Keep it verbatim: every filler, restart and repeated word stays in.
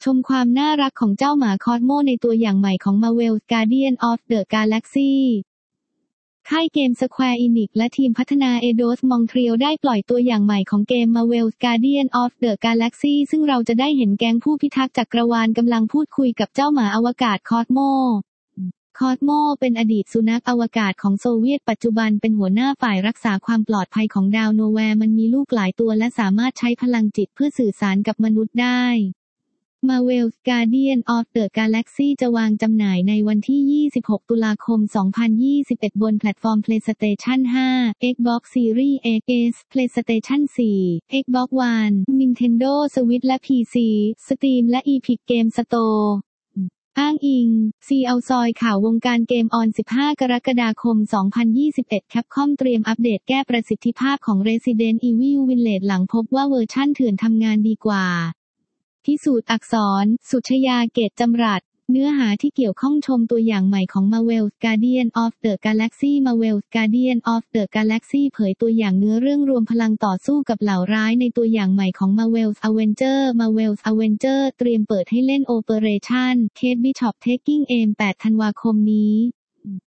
ชมความน่ารักของเจ้าหมาคอสโมในตัวอย่างใหม่ของ Marvel's Guardians of the Galaxy ค่ายเกม Square Enix และทีมพัฒนา Eidos Montreal ได้ปล่อยตัวอย่างใหม่ของเกม Marvel's Guardians of the Galaxy ซึ่งเราจะได้เห็นแก๊งผู้พิทักษ์จักรวาลกำลังพูดคุยกับเจ้าหมาอวกาศคอสโมคอสโมเป็นอดีตสุนัขอวกาศของโซเวียตปัจจุบันเป็นหัวหน้าฝ่ายรักษาความปลอดภัยของดาวโนแวร์มันมีลูกหลายตัวและสามารถใช้พลังจิตเพื่อสื่อสารกับมนุษย์ได้ Marvel's Guardians of the Galaxy จะวางจำหน่ายในวันที่ ยี่สิบหก ตุลาคม สองพันยี่สิบเอ็ด บนแพลตฟอร์ม PlayStation ห้า Xbox Series X PlayStation โฟร์ Xbox One Nintendo Switch และ พี ซี Steam และ Epic Game Storeอ้างอิง ซี เอาซอยข่าววงการเกมออน สิบห้า กรกฎาคม สองพันยี่สิบเอ็ด Capcom เตรียมอัปเดตแก้ประสิทธิภาพของ Resident Evil Village หลังพบว่าเวอร์ชั่นเถื่อนทำงานดีกว่าพิสูจน์อักษร สุชยา เกตจำรัดเนื้อหาที่เกี่ยวข้องชมตัวอย่างใหม่ของ Marvel's Guardians of the Galaxy Marvel's Guardians of the Galaxy เผยตัวอย่างเนื้อเรื่องรวมพลังต่อสู้กับเหล่าร้ายในตัวอย่างใหม่ของ Marvel's Avengers Marvel's Avengers เตรียมเปิดให้เล่น Operation Kate Bishop Taking Aim แปด ธันวาคมนี้